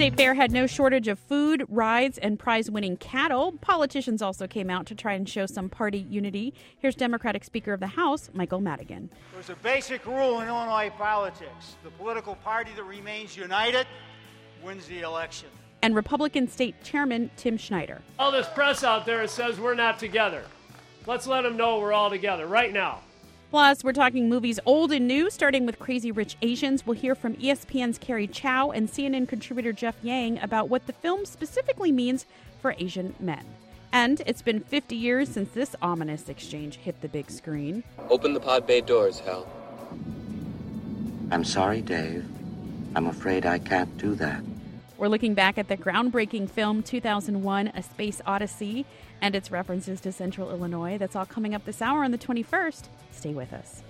State Fair had no shortage of food, rides, and prize-winning cattle. Politicians also came out to try and show some party unity. Here's Democratic Speaker of the House, Michael Madigan. There's a basic rule in Illinois politics. The political party that remains united wins the election. And Republican State Chairman Tim Schneider. All this press out there says we're not together. Let's let them know we're all together right now. Plus, we're talking movies old and new, starting with Crazy Rich Asians. We'll hear from ESPN's Carrie Chow and CNN contributor Jeff Yang about what the film specifically means for Asian men. And it's been 50 years since this ominous exchange hit the big screen. Open the pod bay doors, Hal. I'm sorry, Dave. I'm afraid I can't do that. We're looking back at the groundbreaking film 2001, A Space Odyssey, and its references to Central Illinois. That's all coming up this hour on the 21st. Stay with us.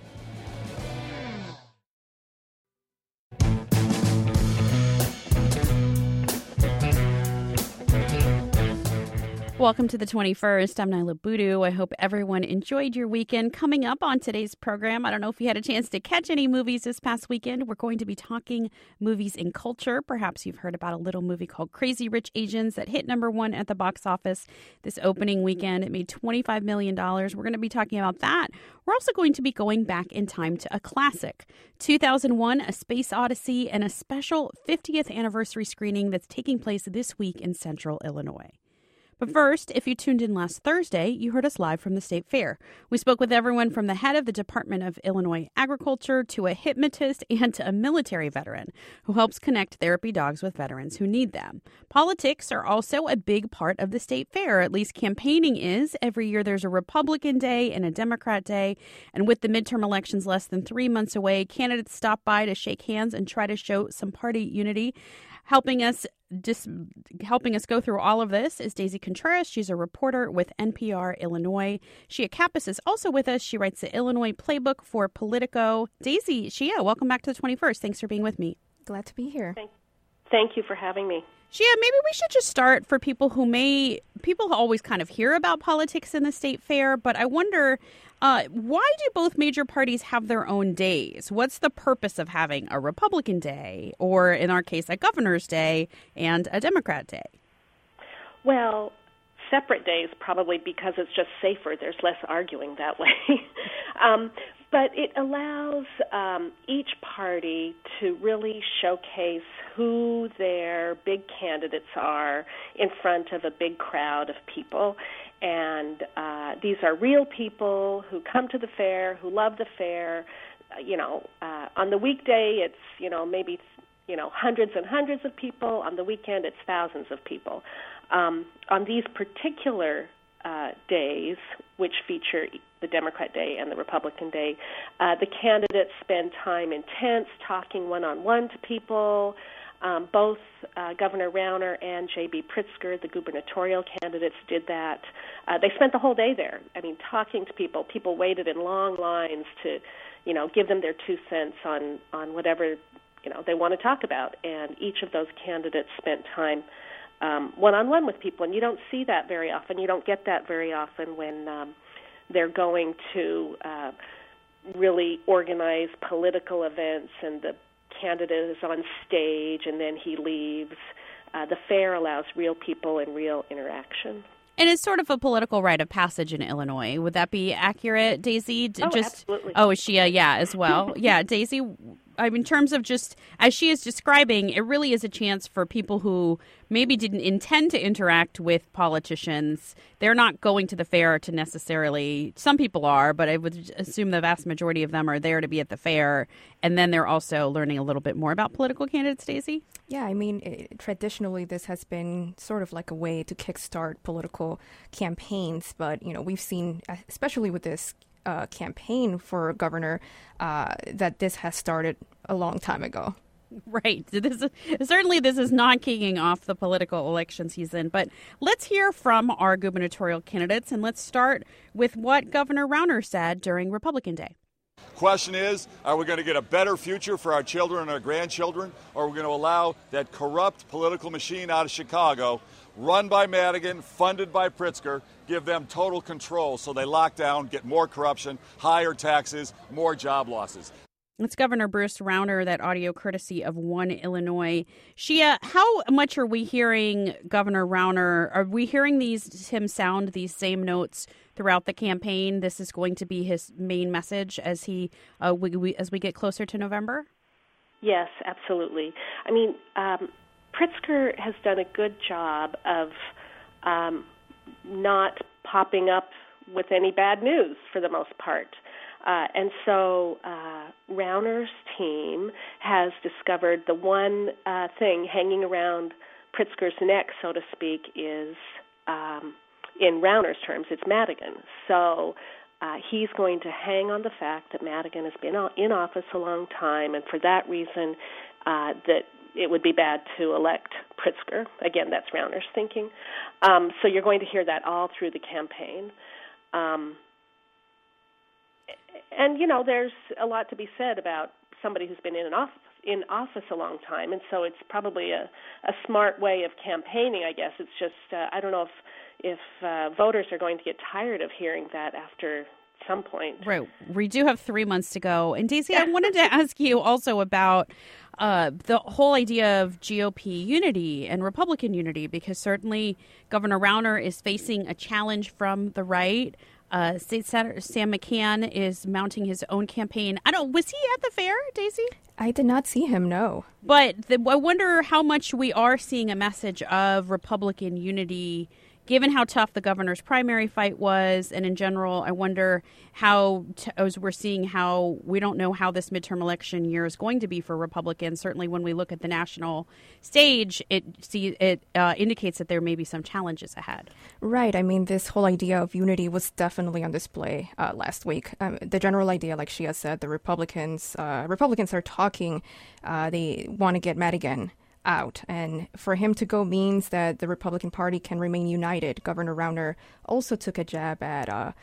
Welcome to the 21st. I'm Nyla Boodoo. I hope everyone enjoyed your weekend. Coming up on today's program, I don't know if you had a chance to catch any movies this past weekend. We're going to be talking movies in culture. Perhaps you've heard about a little movie called Crazy Rich Asians that hit #1 at the box office this opening weekend. It made $25 million. We're going to be talking about that. We're also going to be going back in time to a classic, 2001, A Space Odyssey, and a special 50th anniversary screening that's taking place this week in Central Illinois. But first, if you tuned in last Thursday, you heard us live from the State Fair. We spoke with everyone from the head of the Department of Illinois Agriculture to a hypnotist and to a military veteran who helps connect therapy dogs with veterans who need them. Politics are also a big part of the State Fair, at least campaigning is. Every year there's a Republican Day and a Democrat Day, and with the midterm elections less than 3 months away, candidates stop by to shake hands and try to show some party unity. Helping us go through all of this is Daisy Contreras. She's a reporter with NPR Illinois. Shia Kappas is also with us. She writes the Illinois Playbook for Politico. Daisy, Shia, welcome back to the 21st. Thanks for being with me. Glad to be here. Thank you for having me. Shia, maybe we should just start for people people always kind of hear about politics in the State Fair, but I wonder, why do both major parties have their own days? What's the purpose of having a Republican Day, or in our case, a Governor's Day and a Democrat Day? Well, separate days probably because it's just safer. There's less arguing that way. But it allows each party to really showcase who their big candidates are in front of a big crowd of people. And these are real people who come to the fair, who love the fair. On the weekday, it's, maybe, hundreds and hundreds of people. On the weekend, it's thousands of people. On these particular days, which feature the Democrat Day and the Republican Day, the candidates spend time in tents talking one-on-one to people. Both Governor Rauner and J.B. Pritzker, the gubernatorial candidates, did that. They spent the whole day there. Talking to people. People waited in long lines to, give them their 2 cents on whatever, they want to talk about. And each of those candidates spent time one-on-one with people. And you don't see that very often. You don't get that very often when they're going to really organize political events and the candidate is on stage and then he leaves. The fair allows real people and real interaction. And it's sort of a political rite of passage in Illinois. Would that be accurate, Daisy? Absolutely. Oh, Shia, yeah, as well. Yeah, Daisy, in terms of just, as she is describing, it really is a chance for people who maybe didn't intend to interact with politicians. They're not going to the fair to necessarily, some people are, but I would assume the vast majority of them are there to be at the fair. And then they're also learning a little bit more about political candidates, Daisy? Yeah, traditionally this has been sort of like a way to kickstart political campaigns. But, we've seen, especially with this campaign for governor, that this has started a long time ago. Right. Certainly this is not kicking off the political election season, but let's hear from our gubernatorial candidates, and let's start with what Governor Rauner said during Republican Day. Question is, are we going to get a better future for our children and our grandchildren, or are we going to allow that corrupt political machine out of Chicago, run by Madigan, funded by Pritzker, give them total control so they lock down, get more corruption, higher taxes, more job losses? It's Governor Bruce Rauner, that audio courtesy of One Illinois. Shia, how much are we hearing Governor Rauner? Are we hearing him sound these same notes throughout the campaign? This is going to be his main message as as we get closer to November? Yes, absolutely. I mean, Pritzker has done a good job of not popping up with any bad news for the most part. And so Rauner's team has discovered the one thing hanging around Pritzker's neck, so to speak, is, in Rauner's terms, it's Madigan. So he's going to hang on the fact that Madigan has been in office a long time, and for that reason that it would be bad to elect Pritzker. Again, that's Rauner's thinking. So you're going to hear that all through the campaign. And, you know, there's a lot to be said about somebody who's been in office a long time, and so it's probably a smart way of campaigning, I guess. It's just, I don't know if voters are going to get tired of hearing that after some point. Right. We do have 3 months to go. And, Daisy, I wanted to ask you also about the whole idea of GOP unity and Republican unity, because certainly Governor Rauner is facing a challenge from the right. State Senator Sam McCann is mounting his own campaign. Was he at the fair, Daisy? I did not see him, no. But I wonder how much we are seeing a message of Republican unity, given how tough the governor's primary fight was. And in general, I wonder how, as we're seeing how we don't know how this midterm election year is going to be for Republicans. Certainly when we look at the national stage, it indicates that there may be some challenges ahead. Right. I mean, this whole idea of unity was definitely on display last week. The general idea, like Shia said, the Republicans are talking. They want to get Madigan out, and for him to go means that the Republican Party can remain united. Governor Rauner also took a jab at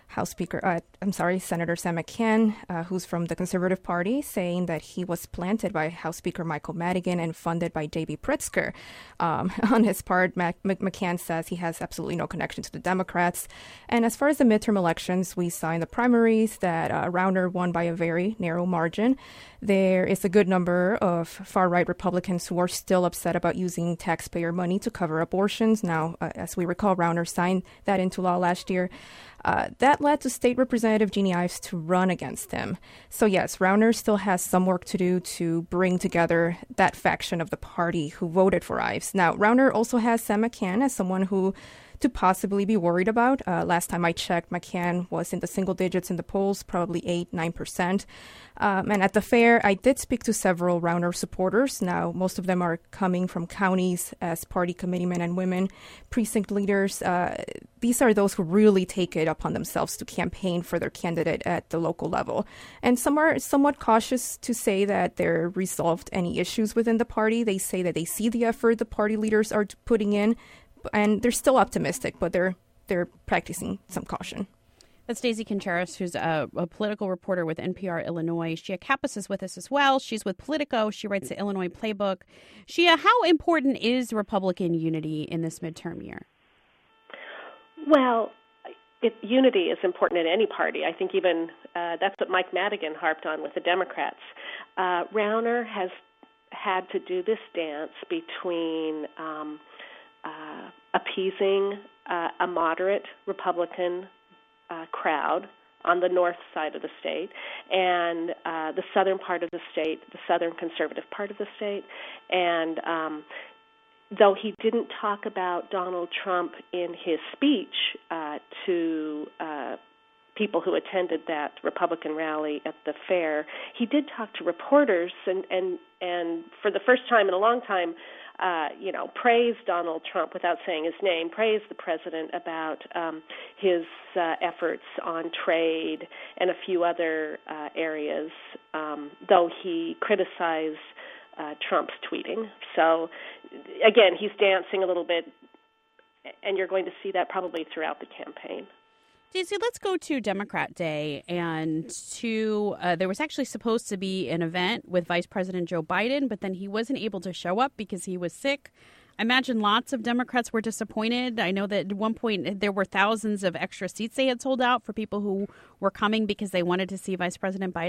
Senator Sam McCann, who's from the Conservative Party, saying that he was planted by House Speaker Michael Madigan and funded by J.B. Pritzker. On his part, McCann says he has absolutely no connection to the Democrats. And as far as the midterm elections, we saw in the primaries that Rauner won by a very narrow margin. There is a good number of far-right Republicans who are still upset about using taxpayer money to cover abortions. Now, as we recall, Rauner signed that into law last year. That led to State Representative Jeannie Ives to run against him. So yes, Rauner still has some work to do to bring together that faction of the party who voted for Ives. Now, Rauner also has Sam McCann as someone who to possibly be worried about. Last time I checked, McCann was in the single digits in the polls, probably 8-9%. And at the fair, I did speak to several Rauner supporters. Now, most of them are coming from counties as party committeemen and women, precinct leaders. These are those who really take it upon themselves to campaign for their candidate at the local level. And some are somewhat cautious to say that they're resolved any issues within the party. They say that they see the effort the party leaders are putting in, and they're still optimistic, but they're practicing some caution. That's Daisy Contreras, who's a political reporter with NPR Illinois. Shia Kappas is with us as well. She's with Politico. She writes the Illinois Playbook. Shia, how important is Republican unity in this midterm year? Well, unity is important in any party. I think even that's what Mike Madigan harped on with the Democrats. Rauner has had to do this dance between appeasing a moderate Republican crowd on the north side of the state and the southern part of the state, the southern conservative part of the state. And though he didn't talk about Donald Trump in his speech to people who attended that Republican rally at the fair, he did talk to reporters and for the first time in a long time, praised Donald Trump without saying his name, praised the president about his efforts on trade and a few other areas, though he criticized Trump's tweeting. So, again, he's dancing a little bit, and you're going to see that probably throughout the campaign. Daisy, let's go to Democrat Day, and there was actually supposed to be an event with Vice President Joe Biden, but then he wasn't able to show up because he was sick. I imagine lots of Democrats were disappointed. I know that at one point there were thousands of extra seats they had sold out for people who were coming because they wanted to see Vice President Biden.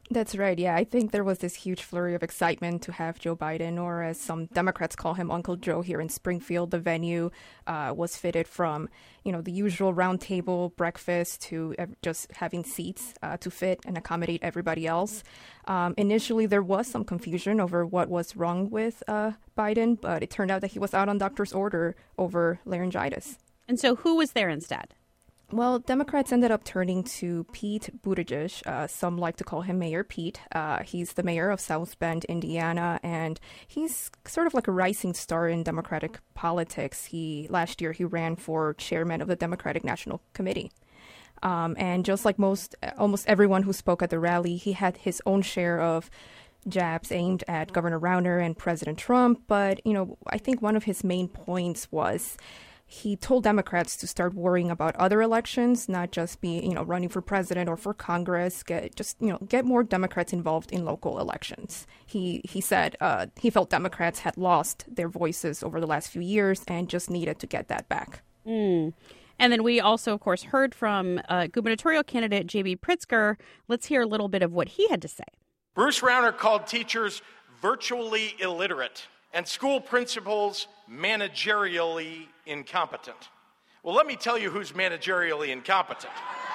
That's right. Yeah, I think there was this huge flurry of excitement to have Joe Biden, or as some Democrats call him, Uncle Joe, here in Springfield. The venue was fitted from, the usual round table breakfast to just having seats to fit and accommodate everybody else. Initially, there was some confusion over what was wrong with Biden, but it turned out that he was out on doctor's order over laryngitis. And so who was there instead? Well, Democrats ended up turning to Pete Buttigieg. Some like to call him Mayor Pete. He's the mayor of South Bend, Indiana, and he's sort of like a rising star in Democratic politics. Last year he ran for chairman of the Democratic National Committee. And just like almost everyone who spoke at the rally, he had his own share of jabs aimed at Governor Rauner and President Trump. But, I think one of his main points was he told Democrats to start worrying about other elections, not just be, running for president or for Congress. Get more Democrats involved in local elections. He said he felt Democrats had lost their voices over the last few years and just needed to get that back. And then we also, of course, heard from gubernatorial candidate J.B. Pritzker. Let's hear a little bit of what he had to say. Bruce Rauner called teachers virtually illiterate and school principals managerially incompetent. Well, let me tell you who's managerially incompetent.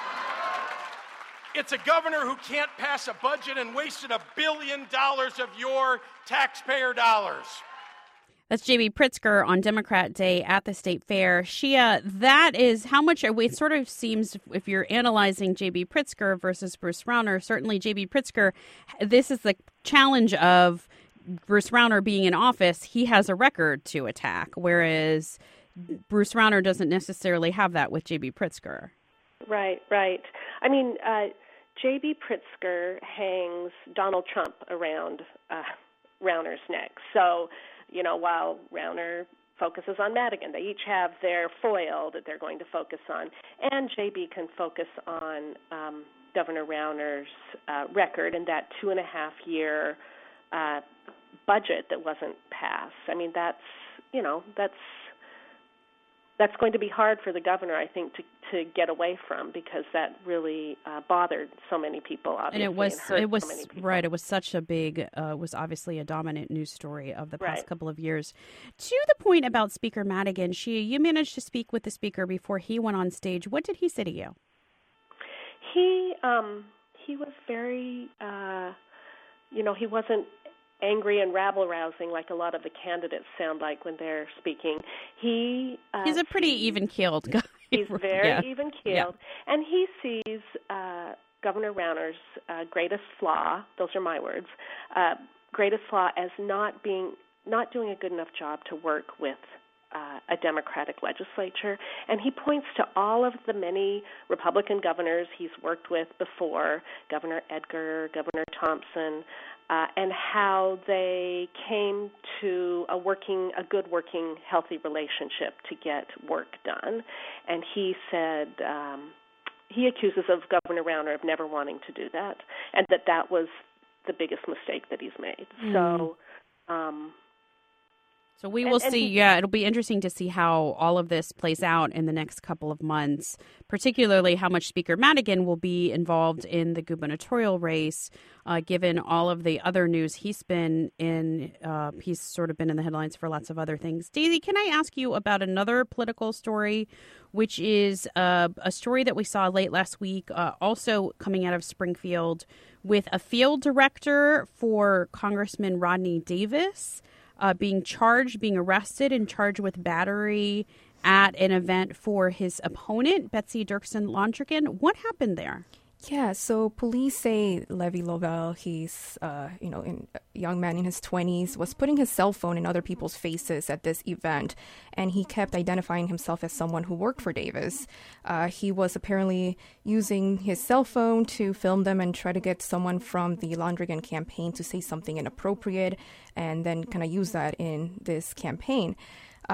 It's a governor who can't pass a budget and wasted $1 billion of your taxpayer dollars. That's J.B. Pritzker on Democrat Day at the State Fair. Shia, that is how much it sort of seems, if you're analyzing J.B. Pritzker versus Bruce Rauner, certainly J.B. Pritzker, this is the challenge of Bruce Rauner being in office. He has a record to attack, whereas Bruce Rauner doesn't necessarily have that with J.B. Pritzker. Right. I mean, J.B. Pritzker hangs Donald Trump around Rauner's neck. So, while Rauner focuses on Madigan, they each have their foil that they're going to focus on. And J.B. can focus on Governor Rauner's record in that 2.5-year budget that wasn't passed. I mean, that's going to be hard for the governor, I think, to get away from, because that really bothered so many people. Obviously, and it was so many people. right. It was such a big, was obviously a dominant news story of the past couple of years. To the point about Speaker Madigan, you managed to speak with the speaker before he went on stage. What did he say to you? He was very, he wasn't angry and rabble-rousing like a lot of the candidates sound like when they're speaking. He's a pretty even-keeled guy. He's very even-keeled, and he sees Governor Rauner's greatest flaw, those are my words, greatest flaw as not doing a good enough job to work with a Democratic legislature. And he points to all of the many Republican governors he's worked with before, Governor Edgar, Governor Thompson, and how they came to a good working, healthy relationship to get work done. And he said he accuses of Governor Rauner of never wanting to do that, and that was the biggest mistake that he's made. So we will see. It'll be interesting to see how all of this plays out in the next couple of months, particularly how much Speaker Madigan will be involved in the gubernatorial race, given all of the other news he's been in. He's sort of been in the headlines for lots of other things. Daisy, can I ask you about another political story, which is a story that we saw late last week, also coming out of Springfield, with a field director for Congressman Rodney Davis being arrested and charged with battery at an event for his opponent, Betsy Dirksen Londrigan. What happened there? Yeah, so police say Levi Lovell, he's a young man in his 20s, was putting his cell phone in other people's faces at this event, and he kept identifying himself as someone who worked for Davis. He was apparently using his cell phone to film them and try to get someone from the Londrigan campaign to say something inappropriate, and then kind of use that in this campaign.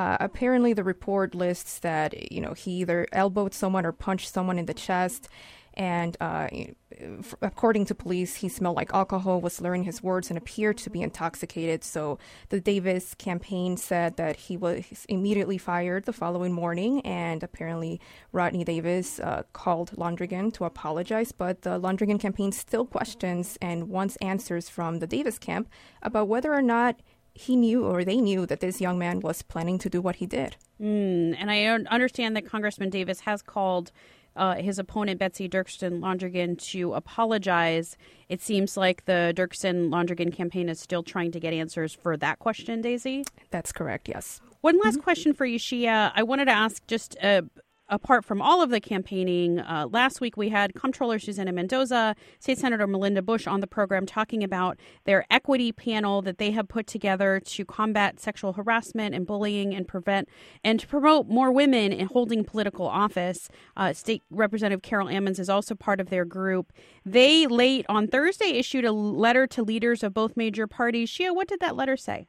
Apparently, the report lists that, he either elbowed someone or punched someone in the chest. And according to police, he smelled like alcohol, was slurring his words, and appeared to be intoxicated. So the Davis campaign said that he was immediately fired the following morning, and apparently Rodney Davis called Londrigan to apologize. But the Londrigan campaign still questions and wants answers from the Davis camp about whether or not he knew or they knew that this young man was planning to do what he did. And I understand that Congressman Davis has called his opponent, Betsy Dirksen-Londrigan, to apologize. It seems like the Dirksen-Londrigan campaign is still trying to get answers for that question, Daisy? That's correct, yes. One last question for you, Shia. I wanted to ask, just apart from all of the campaigning, last week we had Comptroller Susana Mendoza, State Senator Melinda Bush on the program talking about their equity panel that they have put together to combat sexual harassment and bullying and prevent and to promote more women in holding political office. State Representative Carol Ammons is also part of their group. They late on Thursday issued a letter to leaders of both major parties. Shia, what did that letter say?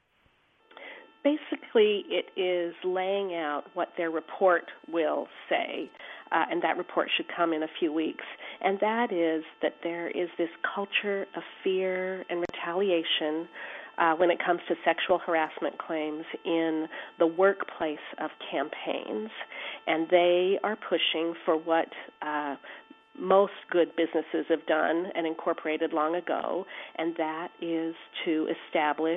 Basically, it is laying out what their report will say, and that report should come in a few weeks. And that is that there is this culture of fear and retaliation when it comes to sexual harassment claims in the workplace of campaigns. And they are pushing for what most good businesses have done and incorporated long ago, and that is to establish,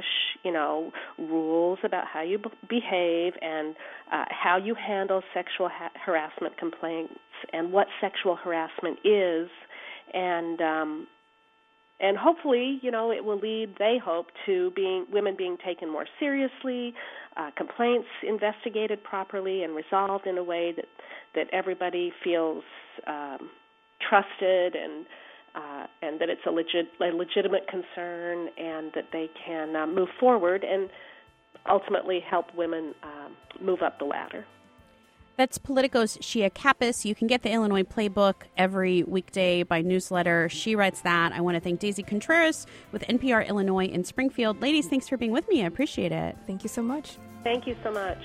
rules about how you behave and how you handle sexual harassment complaints and what sexual harassment is, and hopefully, it will lead, they hope, to women being taken more seriously, complaints investigated properly and resolved in a way that everybody feels trusted and that it's a legitimate concern, and that they can move forward and ultimately help women move up the ladder. That's Politico's Shia Kappas. You can get the Illinois Playbook every weekday by newsletter. She writes that. I want to thank Daisy Contreras with NPR Illinois in Springfield. Ladies, thanks for being with me. I appreciate it. Thank you so much. Thank you so much.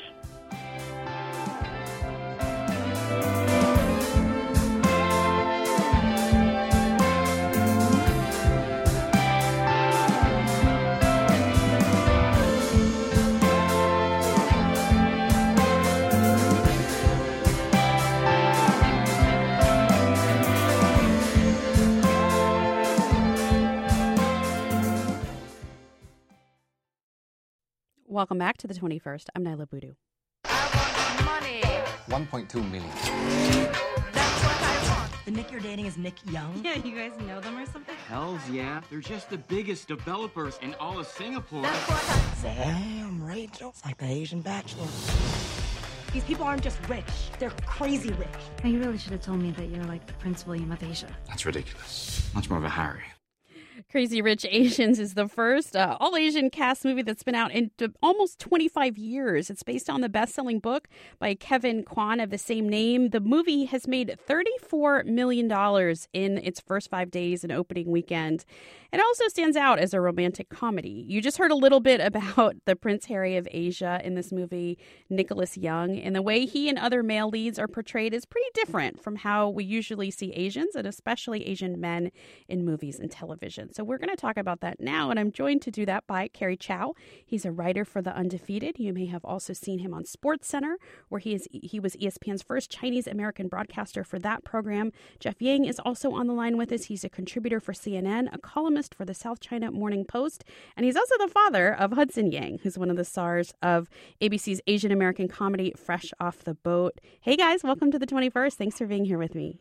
Welcome back to the 21st. I'm Nyla Boodoo. I want money. 1.2 million. That's what I want. The Nick you're dating is Nick Young? Yeah, you guys know them or something? Hells yeah. They're just the biggest developers in all of Singapore. That's what I... Damn, Rachel. It's like the Asian Bachelor. These people aren't just rich. They're crazy rich. Now, you really should have told me that you're like the principal you met Asia. That's ridiculous. Much more of a Harry. Crazy Rich Asians is the first all-Asian cast movie that's been out in almost 25 years. It's based on the best-selling book by Kevin Kwan of the same name. The movie has made $34 million in its first 5 days and opening weekend. It also stands out as a romantic comedy. You just heard a little bit about the Prince Harry of Asia in this movie, Nicholas Young, and the way he and other male leads are portrayed is pretty different from how we usually see Asians, and especially Asian men, in movies and television. So we're going to talk about that now, and I'm joined to do that by Kerry Chow. He's a writer for The Undefeated. You may have also seen him on SportsCenter, where he was ESPN's first Chinese-American broadcaster for that program. Jeff Yang is also on the line with us. He's a contributor for CNN, a columnist for the South China Morning Post, and he's also the father of Hudson Yang, who's one of the stars of ABC's Asian American comedy Fresh Off the Boat. Hey guys, welcome to the 21st. Thanks for being here with me.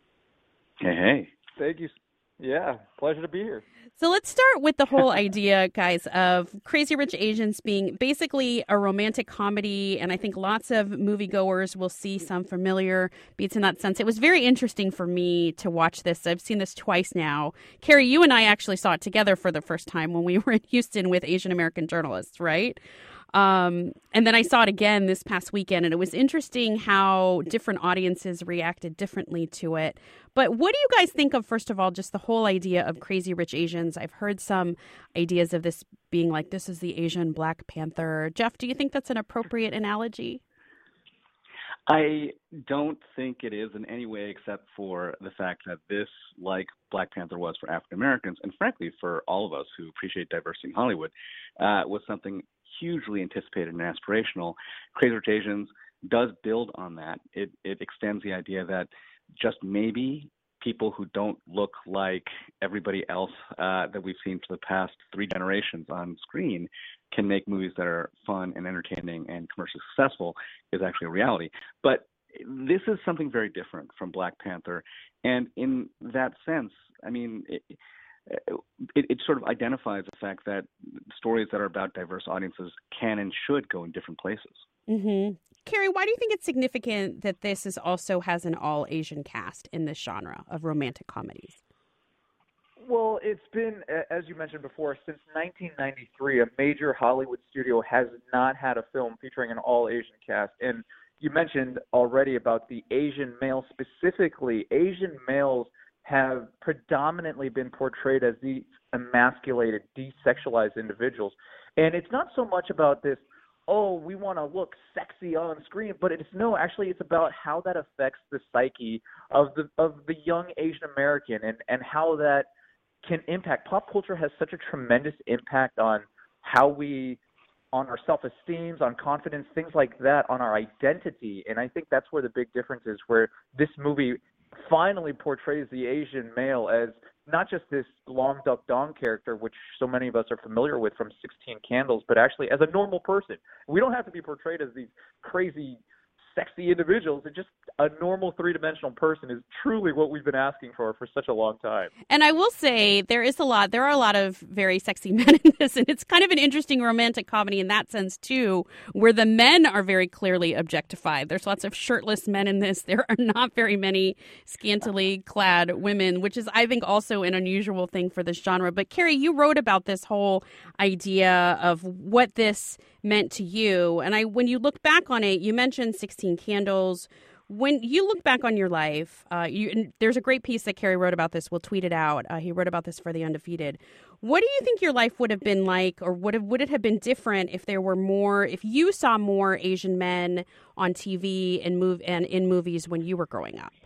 Hey. Thank you. Yeah, pleasure to be here. So let's start with the whole idea, guys, of Crazy Rich Asians being basically a romantic comedy, and I think lots of moviegoers will see some familiar beats in that sense. It was very interesting for me to watch this. I've seen this twice now. Carrie, you and I actually saw it together for the first time when we were in Houston with Asian American journalists, right? And then I saw it again this past weekend, and it was interesting how different audiences reacted differently to it. But what do you guys think of, first of all, just the whole idea of Crazy Rich Asians? I've heard some ideas of this being like, this is the Asian Black Panther. Jeff, do you think that's an appropriate analogy? I don't think it is in any way, except for the fact that this, like Black Panther was for African Americans, and frankly for all of us who appreciate diversity in Hollywood, was something hugely anticipated and aspirational. Crazy Rich Asians does build on that. It extends the idea that just maybe people who don't look like everybody else that we've seen for the past 3 generations on screen can make movies that are fun and entertaining and commercially successful is actually a reality. But this is something very different from Black Panther. And in that sense, I mean, it sort of identifies the fact that stories that are about diverse audiences can and should go in different places. Mm-hmm. Carrie, why do you think it's significant that this also has an all-Asian cast in this genre of romantic comedies? Well, it's been, as you mentioned before, since 1993, a major Hollywood studio has not had a film featuring an all-Asian cast. And you mentioned already about the Asian male specifically. Asian males have predominantly been portrayed as these emasculated, desexualized individuals. And it's not so much about this, oh, we want to look sexy on screen, but it's about how that affects the psyche of the young Asian American and how that can impact. Pop culture has such a tremendous impact on on our self-esteem, on confidence, things like that, on our identity. And I think that's where the big difference is, where this movie finally portrays the Asian male as not just this Long Duck Dong character, which so many of us are familiar with from 16 Candles, but actually as a normal person. We don't have to be portrayed as these crazy, sexy individuals. It's just a normal 3-dimensional person is truly what we've been asking for such a long time. And I will say there are a lot of very sexy men in this, and it's kind of an interesting romantic comedy in that sense too, where the men are very clearly objectified. There's lots of shirtless men in this. There are not very many scantily clad women, which is, I think, also an unusual thing for this genre. But Carrie, you wrote about this whole idea of what this meant to you. And when you look back on it, you mentioned 16 Candles. When you look back on your life, there's a great piece that Carrie wrote about this. We'll tweet it out. He wrote about this for The Undefeated. What do you think your life would have been like, or would it have been different if if you saw more Asian men on TV and in movies when you were growing up?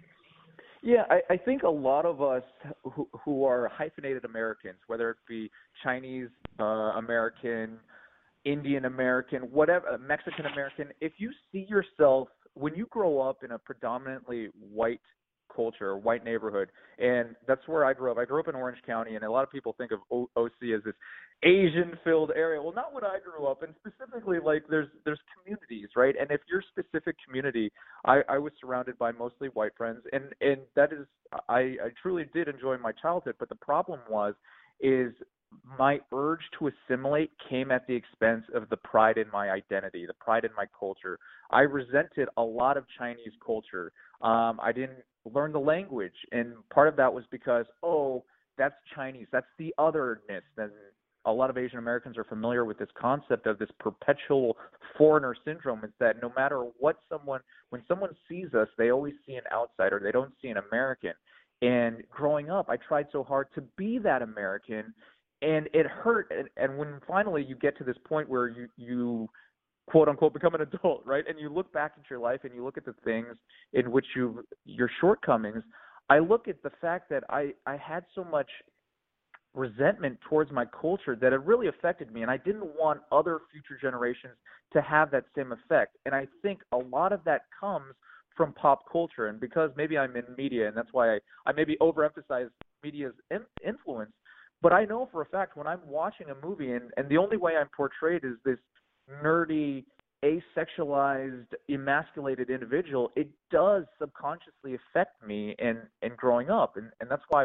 Yeah, I think a lot of us who are hyphenated Americans, whether it be Chinese American, Indian American, whatever, Mexican American, if you see yourself, when you grow up in a predominantly white culture, white neighborhood, and that's where I grew up. I grew up in Orange County, and a lot of people think of OC as this Asian-filled area. Well, not when I grew up, and specifically, like, there's communities, right? And if your specific community, I was surrounded by mostly white friends, and that is, I truly did enjoy my childhood, but the problem is my urge to assimilate came at the expense of the pride in my identity, the pride in my culture. I resented a lot of Chinese culture. I didn't learn the language, and part of that was because, that's Chinese, that's the otherness. And a lot of Asian Americans are familiar with this concept of this perpetual foreigner syndrome. It's that no matter when someone sees us, they always see an outsider. They don't see an American. And growing up, I tried so hard to be that American, and it hurt. And when finally you get to this point where you quote unquote become an adult, right? And you look back at your life and you look at the things in which your shortcomings, I look at the fact that I had so much resentment towards my culture that it really affected me, and I didn't want other future generations to have that same effect. And I think a lot of that comes from pop culture, and because maybe I'm in media, and that's why I maybe overemphasize media's influence, but I know for a fact when I'm watching a movie and the only way I'm portrayed is this nerdy, asexualized, emasculated individual, it does subconsciously affect me in growing up. And that's why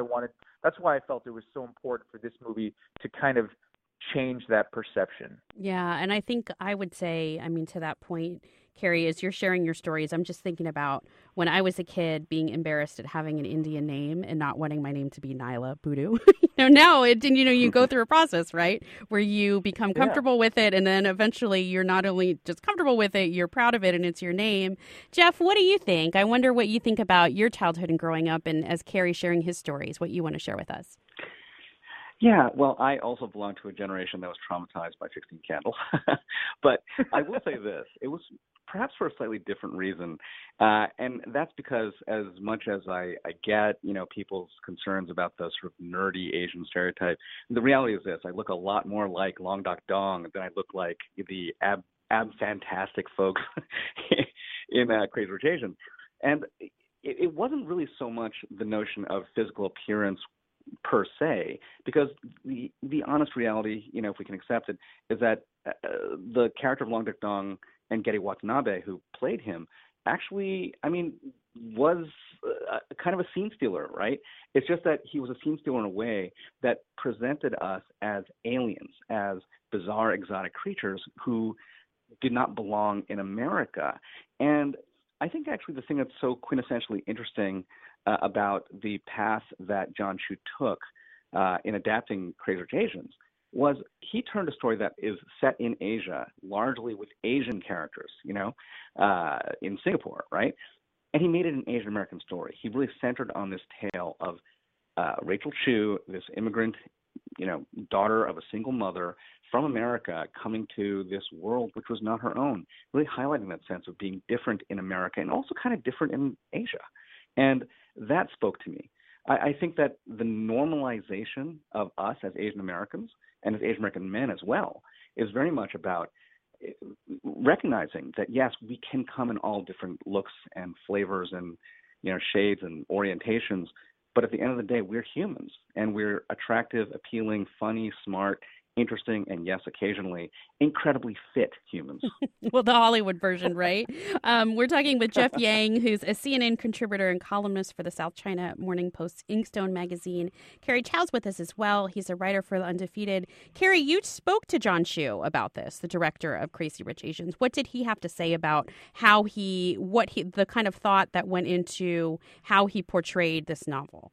I felt it was so important for this movie to kind of change that perception. Yeah, and I think I would say, to that point, Carrie, as you're sharing your stories, I'm just thinking about when I was a kid being embarrassed at having an Indian name and not wanting my name to be Naila Boodoo. Now you go through a process, right, where you become comfortable with it, and then eventually you're not only just comfortable with it, you're proud of it, and it's your name. Jeff, what do you think? I wonder what you think about your childhood and growing up, and as Carrie sharing his stories, what you want to share with us. Yeah, well, I also belong to a generation that was traumatized by 16 Candles. But I will say this. It was perhaps for a slightly different reason. And that's because as much as I get, people's concerns about the sort of nerdy Asian stereotype, the reality is this. I look a lot more like Long Dok Dong than I look like the fantastic folks in Crazy Rich Asians. And it wasn't really so much the notion of physical appearance per se, because the honest reality, if we can accept it, is that the character of Long Dok Dong and Getty Watanabe, who played him, actually, was kind of a scene stealer, right? It's just that he was a scene stealer in a way that presented us as aliens, as bizarre, exotic creatures who did not belong in America. And I think actually the thing that's so quintessentially interesting about the path that John Chu took in adapting Crazy Rich Asians was he turned a story that is set in Asia, largely with Asian characters, in Singapore, right? And he made it an Asian American story. He really centered on this tale of Rachel Chu, this immigrant, daughter of a single mother from America coming to this world which was not her own, really highlighting that sense of being different in America and also kind of different in Asia. And that spoke to me. I think that the normalization of us as Asian Americans and as Asian American men as well is very much about recognizing that, yes, we can come in all different looks and flavors and, shades and orientations, but at the end of the day, we're humans, and we're attractive, appealing, funny, smart, interesting, and yes, occasionally, incredibly fit humans. Well, the Hollywood version, right? We're talking with Jeff Yang, who's a CNN contributor and columnist for the South China Morning Post's Inkstone magazine. Kerry Chow's with us as well. He's a writer for The Undefeated. Kerry, you spoke to John Chu about this, the director of Crazy Rich Asians. What did he have to say about the kind of thought that went into how he portrayed this novel?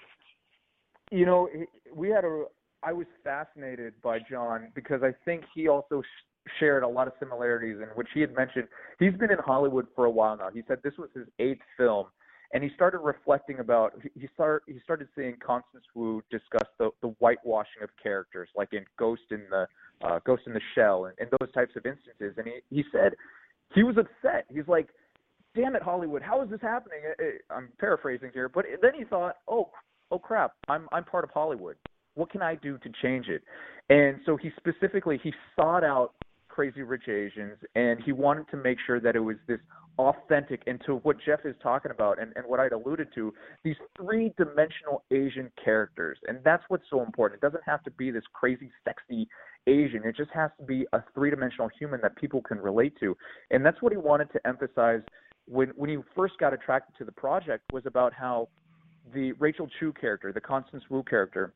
I was fascinated by John because I think he also shared a lot of similarities in which he had mentioned. He's been in Hollywood for a while now. He said this was his 8th film, and he started reflecting about. He started seeing Constance Wu discuss the whitewashing of characters, like in Ghost in the Shell, and those types of instances. And he said he was upset. He's like, "Damn it, Hollywood! How is this happening?" I'm paraphrasing here, but then he thought, "Oh crap! I'm part of Hollywood. What can I do to change it?" And so he sought out Crazy Rich Asians, and he wanted to make sure that it was this authentic, and to what Jeff is talking about and what I'd alluded to, these 3-dimensional Asian characters. And that's what's so important. It doesn't have to be this crazy, sexy Asian. It just has to be a 3-dimensional human that people can relate to. And that's what he wanted to emphasize when he first got attracted to the project, was about how the Rachel Chu character, the Constance Wu character,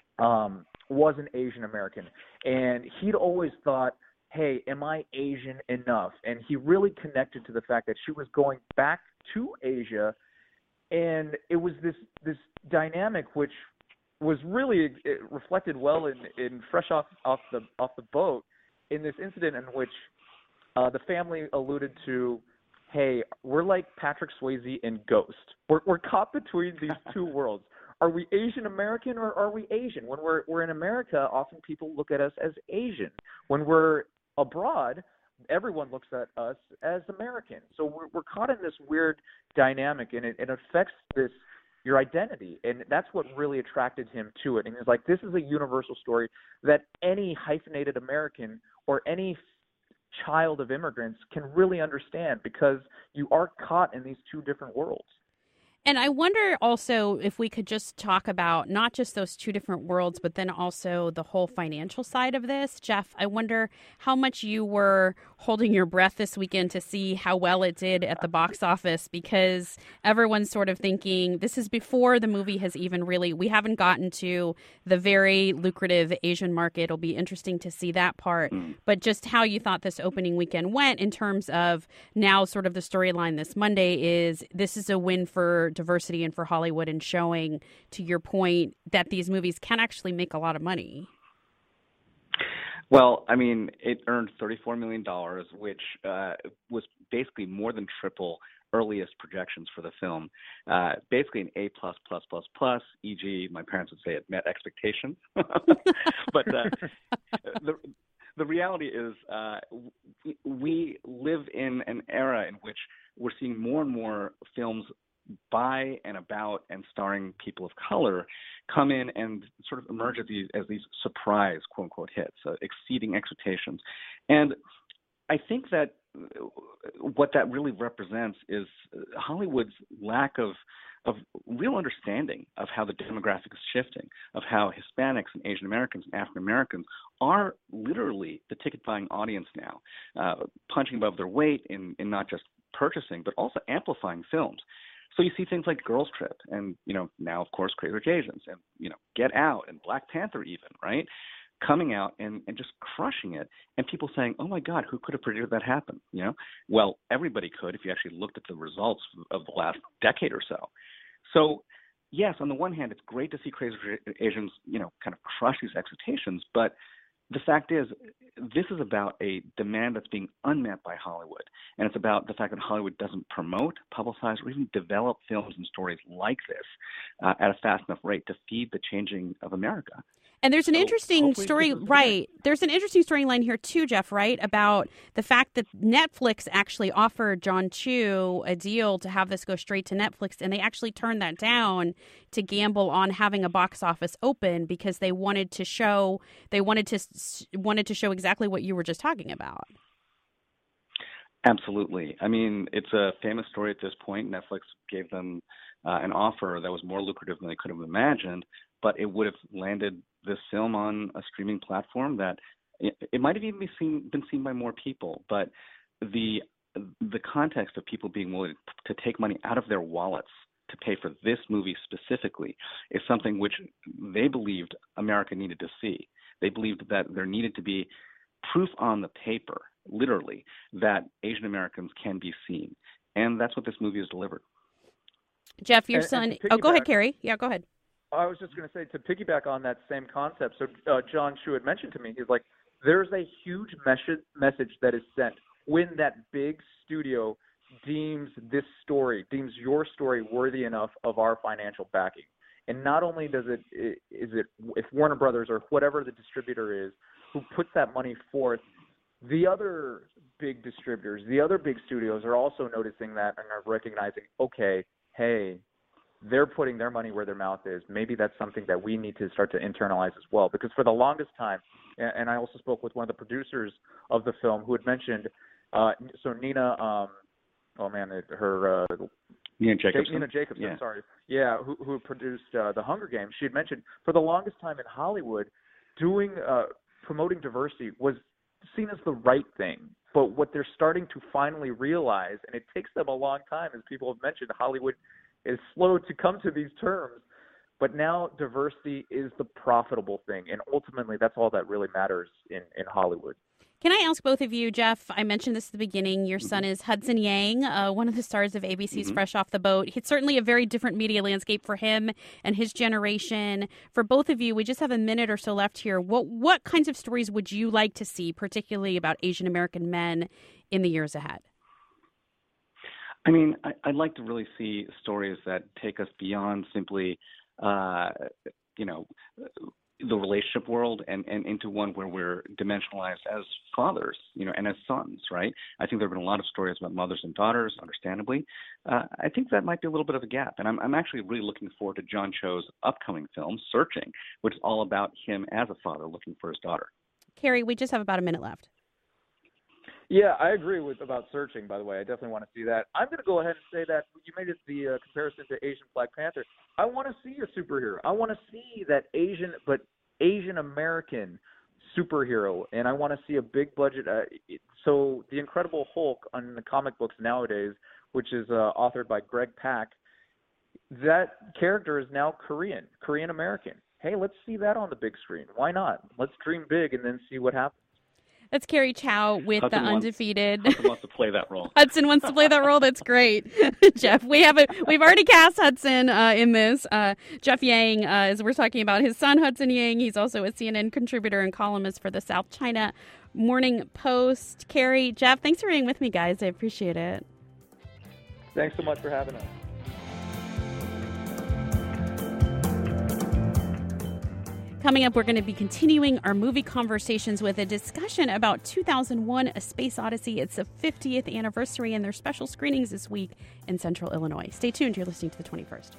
was an Asian American, and he'd always thought, hey, am I Asian enough? And he really connected to the fact that she was going back to Asia, and it was this dynamic which was really reflected well in fresh off the boat in this incident in which the family alluded to, hey, we're like Patrick Swayze in Ghost. We're caught between these two worlds. Are we Asian American or are we Asian? When we're in America, often people look at us as Asian. When we're abroad, everyone looks at us as American. So we're caught in this weird dynamic, and it affects your identity. And that's what really attracted him to it. And he's like, this is a universal story that any hyphenated American or any child of immigrants can really understand, because you are caught in these two different worlds. And I wonder also if we could just talk about not just those two different worlds, but then also the whole financial side of this. Jeff, I wonder how much you were holding your breath this weekend to see how well it did at the box office, because everyone's sort of thinking this is before the movie has even we haven't gotten to the very lucrative Asian market. It'll be interesting to see that part. But just how you thought this opening weekend went in terms of now sort of the storyline this Monday is this is a win for diversity and for Hollywood, and showing, to your point, that these movies can actually make a lot of money. Well, I mean, it earned $34 million, which was basically more than triple earliest projections for the film, basically an A++++, e.g., my parents would say it met expectations. But the reality is we live in an era in which we're seeing more and more films by and about and starring people of color come in and sort of emerge as these surprise, quote-unquote, hits, exceeding expectations. And I think that what that really represents is Hollywood's lack of real understanding of how the demographic is shifting, of how Hispanics and Asian Americans and African Americans are literally the ticket buying audience now, punching above their weight in not just purchasing, but also amplifying films. So you see things like Girls Trip and, now, of course, Crazy Rich Asians and, Get Out and Black Panther even, right? Coming out and just crushing it, and people saying, oh, my God, who could have predicted that happen? Well, everybody could if you actually looked at the results of the last decade or so. So, yes, on the one hand, it's great to see Crazy Rich Asians, kind of crush these expectations, but the fact is, this is about a demand that's being unmet by Hollywood, and it's about the fact that Hollywood doesn't promote, publicize, or even develop films and stories like this at a fast enough rate to feed the changing of America. And there's an interesting story, right? There's an interesting storyline here too, Jeff, right? About the fact that Netflix actually offered John Chu a deal to have this go straight to Netflix, and they actually turned that down to gamble on having a box office open because they wanted to show exactly what you were just talking about. Absolutely. I mean, it's a famous story at this point. Netflix gave them an offer that was more lucrative than they could have imagined, but it would have landed this film on a streaming platform that it might have even been seen by more people. But the context of people being willing to take money out of their wallets to pay for this movie specifically is something which they believed America needed to see. They believed that there needed to be proof on the paper, literally, that Asian Americans can be seen. And that's what this movie has delivered. Jeff, your son... Oh, go ahead, Carrie. Yeah, go ahead. I was just going to say, to piggyback on that same concept, so John Chu had mentioned to me, he's like, there's a huge message that is sent when that big studio deems your story worthy enough of our financial backing. And not only is it if Warner Brothers or whatever the distributor is who puts that money forth, the other big distributors, the other big studios are also noticing that and are recognizing, okay, hey, they're putting their money where their mouth is. Maybe that's something that we need to start to internalize as well. Because for the longest time, and I also spoke with one of the producers of the film who had mentioned, so Nina, Nina Jacobson. Nina Jacobson, yeah. Sorry. Yeah, who produced The Hunger Games. She had mentioned for the longest time in Hollywood, promoting diversity was seen as the right thing. But what they're starting to finally realize, and it takes them a long time, as people have mentioned, Hollywood is slow to come to these terms, but now diversity is the profitable thing, and ultimately that's all that really matters in Hollywood. Can I ask both of you, Jeff, I mentioned this at the beginning, your son is Hudson Yang, one of the stars of ABC's Fresh Off the Boat. It's certainly a very different media landscape for him and his generation. For both of you, we just have a minute or so left here. What kinds of stories would you like to see, particularly about Asian American men, in the years ahead? I mean, I'd like to really see stories that take us beyond simply, the relationship world and into one where we're dimensionalized as fathers, and as sons, right? I think there have been a lot of stories about mothers and daughters, understandably. I think that might be a little bit of a gap. And I'm actually really looking forward to John Cho's upcoming film, Searching, which is all about him as a father looking for his daughter. Carrie, we just have about a minute left. Yeah, I agree about Searching, by the way. I definitely want to see that. I'm going to go ahead and say that you made the comparison to Asian Black Panther. I want to see a superhero. I want to see that Asian American superhero, and I want to see a big budget. So the Incredible Hulk on the comic books nowadays, which is authored by Greg Pak, that character is now Korean American. Hey, let's see that on the big screen. Why not? Let's dream big and then see what happens. That's Carrie Chow with Hudson the Undefeated. Hudson wants to play that role. Hudson wants to play that role. That's great, Jeff. We've already cast Hudson in this. Jeff Yang, as we're talking about his son Hudson Yang, he's also a CNN contributor and columnist for the South China Morning Post. Carrie, Jeff, thanks for being with me, guys. I appreciate it. Thanks so much for having us. Coming up, we're going to be continuing our movie conversations with a discussion about 2001: A Space Odyssey. It's the 50th anniversary, and there's special screenings this week in Central Illinois. Stay tuned. You're listening to The 21st.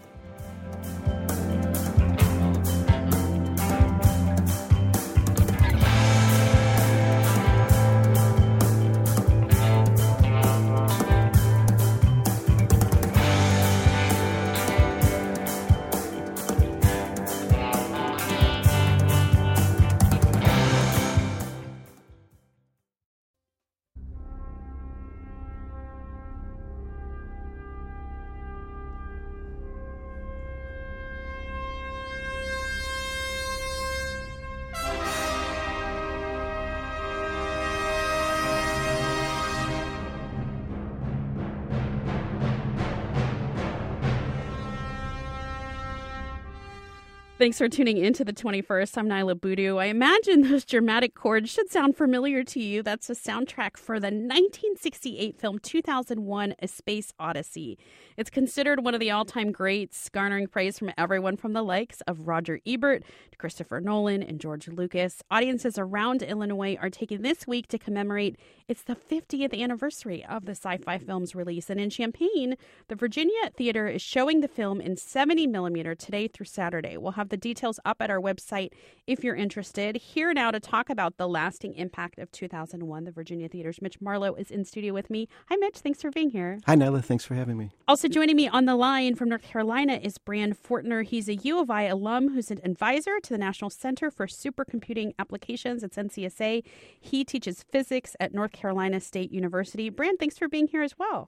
Thanks for tuning into the 21st. I'm Nyla Boodoo. I imagine those dramatic chords should sound familiar to you. That's the soundtrack for the 1968 film 2001: A Space Odyssey. It's considered one of the all-time greats, garnering praise from everyone from the likes of Roger Ebert to Christopher Nolan and George Lucas. Audiences around Illinois are taking this week to commemorate it's the 50th anniversary of the sci-fi film's release. And in Champaign, the Virginia Theater is showing the film in 70mm today through Saturday. We'll have the details up at our website if you're interested. Here now to talk about the lasting impact of 2001, the Virginia Theater's Mitch Marlowe is in studio with me. Hi, Mitch. Thanks for being here. Hi, Nyla. Thanks for having me. Also joining me on the line from North Carolina is Brand Fortner. He's a U of I alum who's an advisor to the National Center for Supercomputing Applications at NCSA. He teaches physics at North Carolina State University. Brand, thanks for being here as well.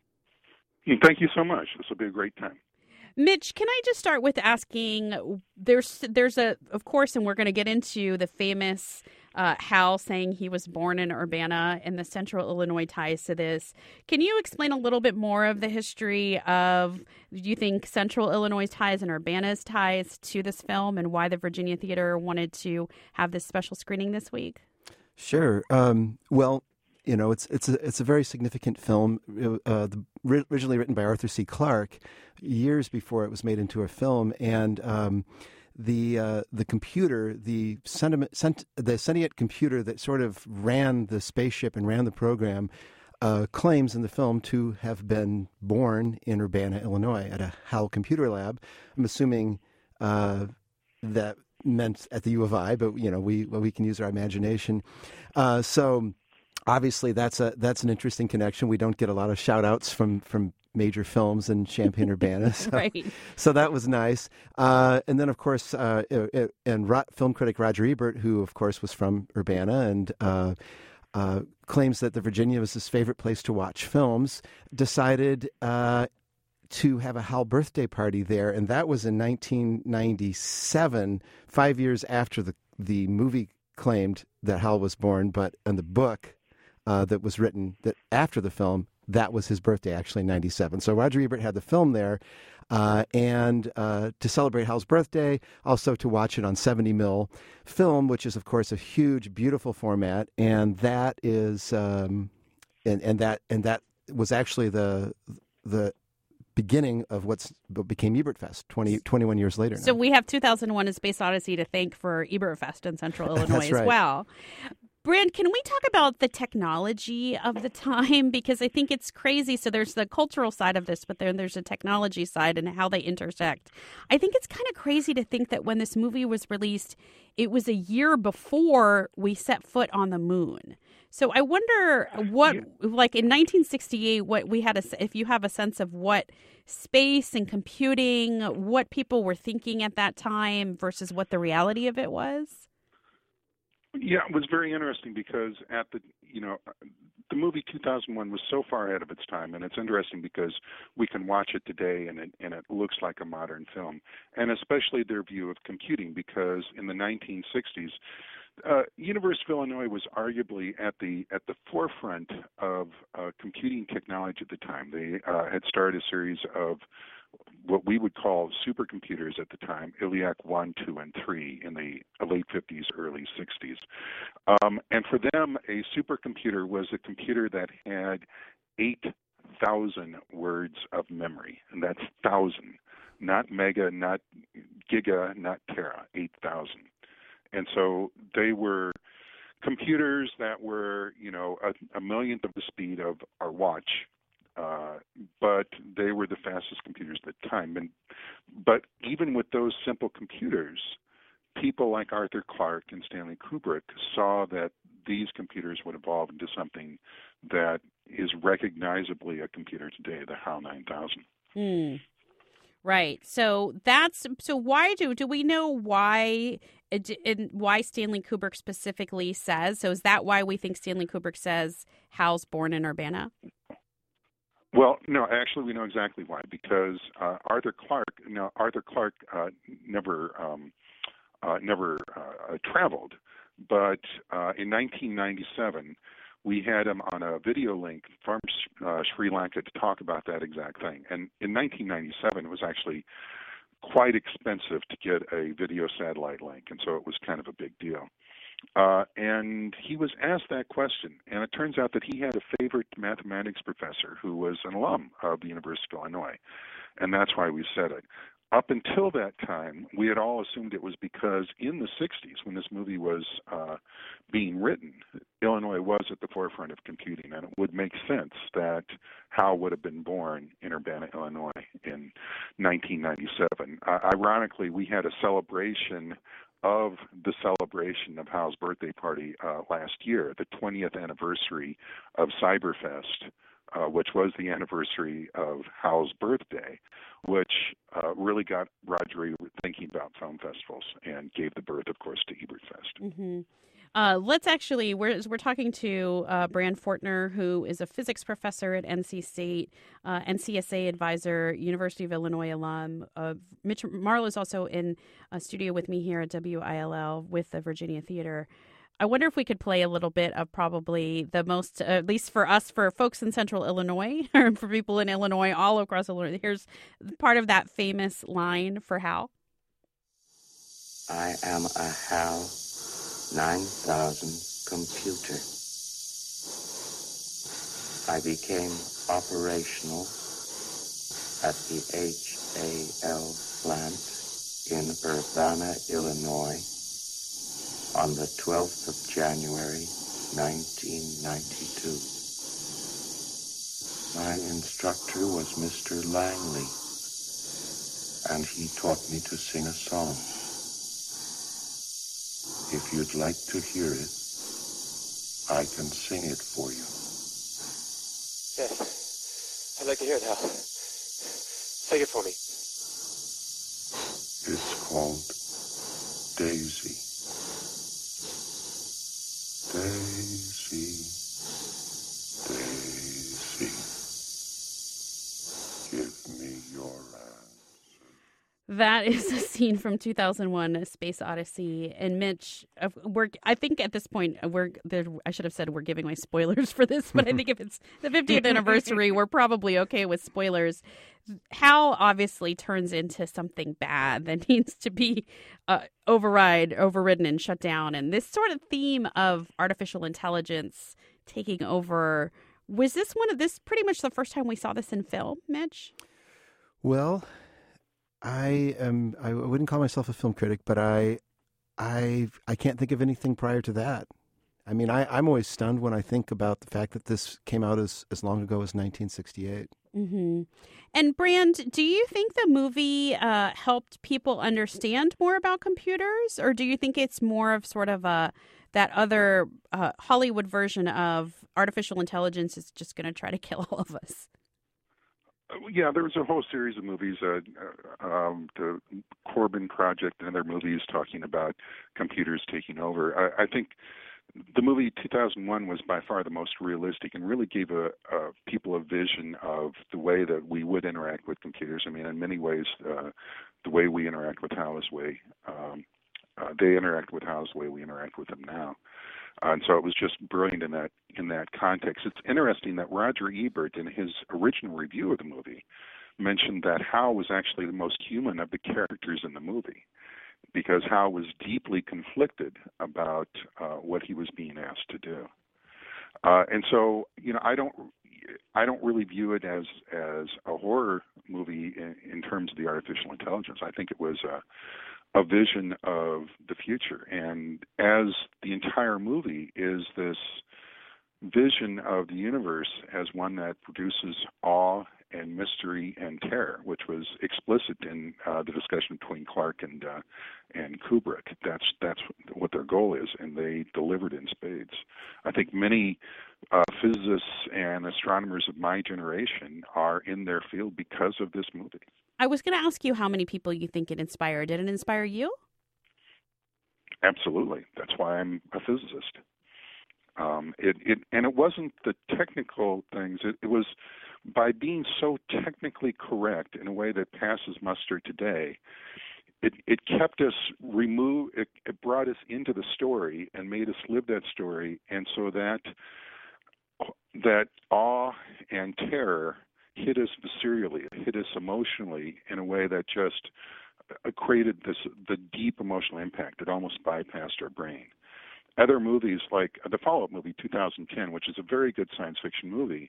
Thank you so much. This will be a great time. Mitch, can I just start with asking, there's a, of course, and we're going to get into the famous Hal saying he was born in Urbana and the Central Illinois ties to this. Can you explain a little bit more of the history of, do you think, Central Illinois ties and Urbana's ties to this film and why the Virginia Theater wanted to have this special screening this week? Sure. Well, you know, it's a very significant film, originally written by Arthur C. Clarke years before it was made into a film, and the computer, the sentient computer that sort of ran the spaceship and ran the program, claims in the film to have been born in Urbana, Illinois, at a HAL computer lab. I'm assuming that meant at the U of I, but you know, we can use our imagination. So obviously that's an interesting connection. We don't get a lot of shout outs from major films in Champaign, Urbana. So, right. So that was nice. And then, of course, film critic Roger Ebert, who, of course, was from Urbana and claims that the Virginia was his favorite place to watch films, decided to have a Hal birthday party there. And that was in 1997, 5 years after the movie claimed that Hal was born, but in the book that was written that after the film, that was his birthday, actually, in 97. So Roger Ebert had the film there, and to celebrate Hal's birthday, also to watch it on 70mm film, which is, of course, a huge, beautiful format, and that is, and that was actually the beginning of what became Ebertfest 21 years later now. So we have 2001: A Space Odyssey to thank for Ebertfest in Central Illinois right. as well. Brand, can we talk about the technology of the time? Because I think it's crazy. So there's the cultural side of this, but then there's a technology side and how they intersect. I think it's kind of crazy to think that when this movie was released, it was a year before we set foot on the moon. So I wonder what, like in 1968, what we had, if you have a sense of what space and computing, what people were thinking at that time versus what the reality of it was. Yeah, it was very interesting because the movie 2001 was so far ahead of its time, and it's interesting because we can watch it today and it looks like a modern film, and especially their view of computing, because in the 1960s, University of Illinois was arguably at the forefront of computing technology at the time. They had started a series of what we would call supercomputers at the time, ILLIAC 1, 2, and 3 in the late 50s, early 60s. And for them, a supercomputer was a computer that had 8 8,000 words of memory, and that's 1,000, not mega, not giga, not tera, 8,000. And so they were computers that were, a millionth of the speed of our watch, but they were the fastest computers at the time. But even with those simple computers, people like Arthur Clarke and Stanley Kubrick saw that these computers would evolve into something that is recognizably a computer today, the HAL 9000. Right. So why do we know why Stanley Kubrick specifically says? So is that why we think Stanley Kubrick says HAL's born in Urbana? Well, no, actually we know exactly why, because Arthur Clarke never traveled, but in 1997 we had him on a video link from Sri Lanka to talk about that exact thing. And in 1997 it was actually quite expensive to get a video satellite link, and so it was kind of a big deal. And he was asked that question, and it turns out that he had a favorite mathematics professor who was an alum of the University of Illinois, and that's why we said it. Up until that time, we had all assumed it was because in the 60s, when this movie was being written, Illinois was at the forefront of computing, and it would make sense that HAL would have been born in Urbana, Illinois in 1997. Ironically, we had a celebration of HAL's birthday party last year, the 20th anniversary of Cyberfest, which was the anniversary of HAL's birthday, which really got Roger Ebert thinking about film festivals and gave the birth, of course, to Ebert Fest. Mm-hmm. Let's actually, we're talking to Bran Fortner, who is a physics professor at NC State, NCSA advisor, University of Illinois alum. Mitch Marlowe is also in a studio with me here at WILL with the Virginia Theater. I wonder if we could play a little bit of probably the most, at least for us, for folks in central Illinois, or for people in Illinois, all across Illinois. Here's part of that famous line for HAL. I am a HAL 9000 computer. I became operational at the HAL plant in Urbana, Illinois on the 12th of January, 1992. My instructor was Mr. Langley, and he taught me to sing a song. If you'd like to hear it, I can sing it for you. Yes, I'd like to hear it, Hal. Sing it for me. It's called Daisy. Daisy, Daisy, give me your answer. That is a scene from 2001, A Space Odyssey. And Mitch, I think at this point, I should have said we're giving away spoilers for this, but I think if it's the 50th anniversary, we're probably okay with spoilers. HAL obviously turns into something bad that needs to be overridden, and shut down. And this sort of theme of artificial intelligence taking over, was this pretty much the first time we saw this in film, Mitch? Well, I wouldn't call myself a film critic, but I can't think of anything prior to that. I mean, I'm always stunned when I think about the fact that this came out as long ago as 1968. Mm-hmm. And Brand, do you think the movie helped people understand more about computers, or do you think it's more of sort of that other Hollywood version of artificial intelligence is just going to try to kill all of us? Yeah, there was a whole series of movies, the Corbin Project and other movies talking about computers taking over. I think the movie 2001 was by far the most realistic and really gave people a vision of the way that we would interact with computers. I mean, in many ways, the way we interact with HAL is the way they interact with HAL is the way we interact with them now. And so it was just brilliant in that context. It's interesting that Roger Ebert, in his original review of the movie, mentioned that HAL was actually the most human of the characters in the movie, because HAL was deeply conflicted about what he was being asked to do. And so, I don't really view it as a horror movie in terms of the artificial intelligence. I think it was a vision of the future, and as the entire movie is this vision of the universe as one that produces awe and mystery and terror, which was explicit in the discussion between Clark and Kubrick. That's what their goal is, and they delivered in spades. I think many physicists and astronomers of my generation are in their field because of this movie. I was going to ask you how many people you think it inspired. Did it inspire you? Absolutely. That's why I'm a physicist. It wasn't the technical things. It was by being so technically correct in a way that passes muster today. It kept us removed. It brought us into the story and made us live that story, and so that awe and terror hit us viscerally. It hit us emotionally in a way that just created the deep emotional impact. It almost bypassed our brain. Other movies like the follow-up movie 2010, which is a very good science fiction movie,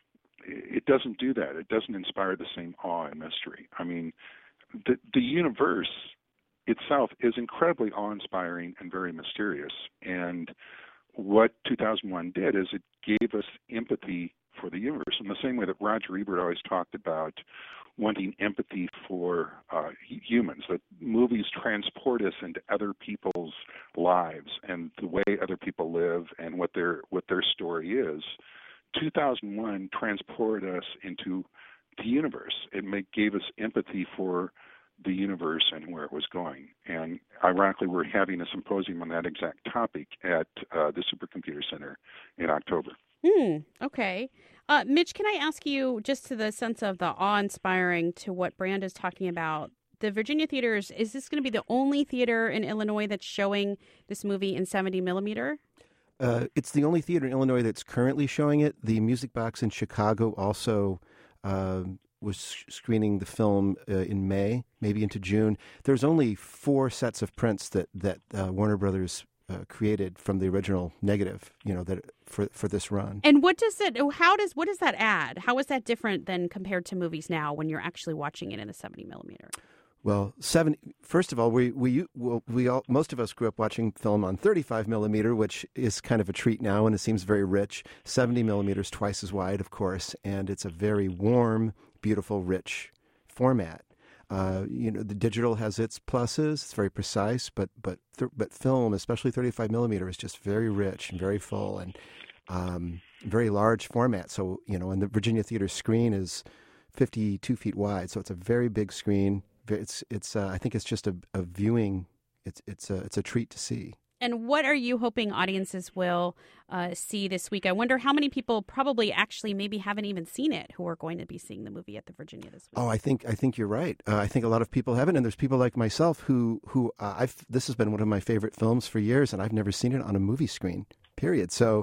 it doesn't do that. It doesn't inspire the same awe and mystery. I mean, the universe itself is incredibly awe-inspiring and very mysterious. And what 2001 did is it gave us empathy for the universe in the same way that Roger Ebert always talked about wanting empathy for humans, that movies transport us into other people's lives and the way other people live and what their story is. 2001 transported us into the universe. It gave us empathy for the universe and where it was going. And ironically, we're having a symposium on that exact topic at the Supercomputer Center in October. Okay. Mitch, can I ask you, just to the sense of the awe-inspiring to what Brand is talking about, the Virginia theaters, is this going to be the only theater in Illinois that's showing this movie in 70 millimeter? It's the only theater in Illinois that's currently showing it. The Music Box in Chicago also was screening the film in May, maybe into June. There's only 4 sets of prints that Warner Brothers created from the original negative, that for this run. And what does that add? How is that different than compared to movies now when you're actually watching it in a 70 millimeter? Well, first of all, most of us grew up watching film on 35 millimeter, which is kind of a treat now, and it seems very rich. 70 millimeters, twice as wide, of course, and it's a very warm, beautiful, rich format. The digital has its pluses; it's very precise, but film, especially 35 millimeter, is just very rich and very full and very large format. So and the Virginia Theater screen is 52 feet wide, so it's a very big screen. It's I think it's just a viewing. It's a treat to see. And what are you hoping audiences will see this week? I wonder how many people probably actually maybe haven't even seen it who are going to be seeing the movie at the Virginia this week. Oh, I think you're right. I think a lot of people haven't, and there's people like myself who this has been one of my favorite films for years, and I've never seen it on a movie screen. Period. So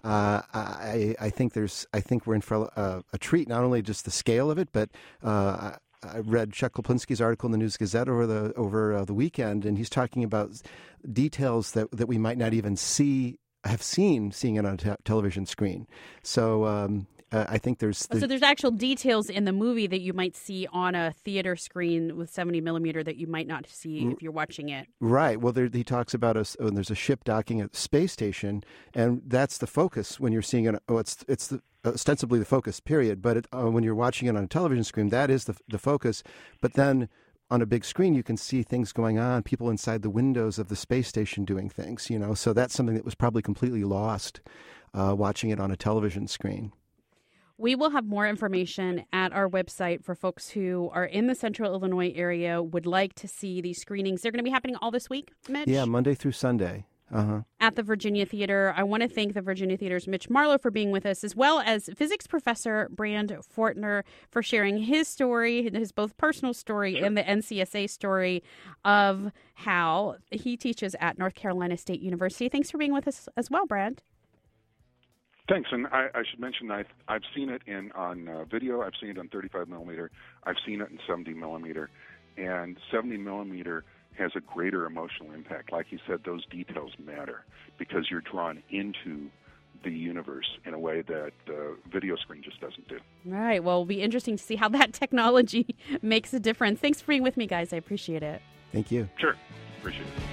I think we're in for a treat. Not only just the scale of it, but I read Chuck Lipinski's article in the News Gazette over the weekend, and he's talking about details that we might not even seeing it on a television screen. So I think there's actual details in the movie that you might see on a theater screen with 70 millimeter that you might not see if you're watching it. Right. Well, he talks about there's a ship docking at the space station, and that's the focus when you're seeing it. Oh, it's ostensibly the focus, period. But when you're watching it on a television screen, that is the focus. But then on a big screen, you can see things going on, people inside the windows of the space station doing things, So that's something that was probably completely lost watching it on a television screen. We will have more information at our website for folks who are in the Central Illinois area, would like to see these screenings. They're going to be happening all this week, Mitch? Yeah, Monday through Sunday. At the Virginia Theater. I want to thank the Virginia Theater's Mitch Marlowe for being with us, as well as physics professor Brand Fortner for sharing his story, his both personal story and the NCSA story of how he teaches at North Carolina State University. Thanks for being with us as well, Brand. Thanks, and I should mention I've seen it on video. I've seen it on 35 millimeter. I've seen it in 70 millimeter, and 70 millimeter has a greater emotional impact. Like you said, those details matter because you're drawn into the universe in a way that video screen just doesn't do. Right. Well, it'll be interesting to see how that technology makes a difference. Thanks for being with me, guys. I appreciate it. Thank you. Sure. Appreciate it.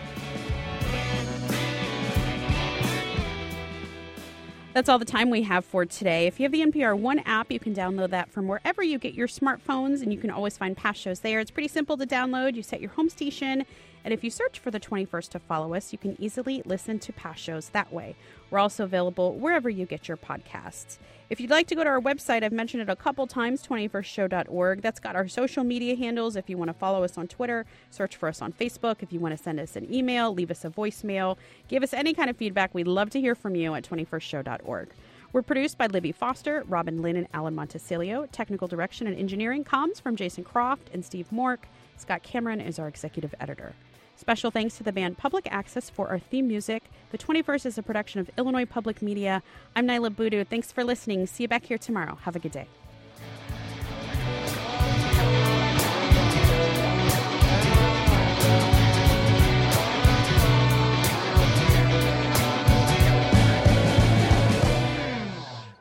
That's all the time we have for today. If you have the NPR One app, you can download that from wherever you get your smartphones, and you can always find past shows there. It's pretty simple to download. You set your home station, and if you search for the 21st to follow us, you can easily listen to past shows that way. We're also available wherever you get your podcasts. If you'd like to go to our website, I've mentioned it a couple times, 21stshow.org. That's got our social media handles. If you want to follow us on Twitter, search for us on Facebook. If you want to send us an email, leave us a voicemail, give us any kind of feedback. We'd love to hear from you at 21stshow.org. We're produced by Libby Foster, Robin Lynn, and Alan Montesilio. Technical direction and engineering comes from Jason Croft and Steve Mork. Scott Cameron is our executive editor. Special thanks to the band Public Access for our theme music. The 21st is a production of Illinois Public Media. I'm Nyla Boodoo. Thanks for listening. See you back here tomorrow. Have a good day.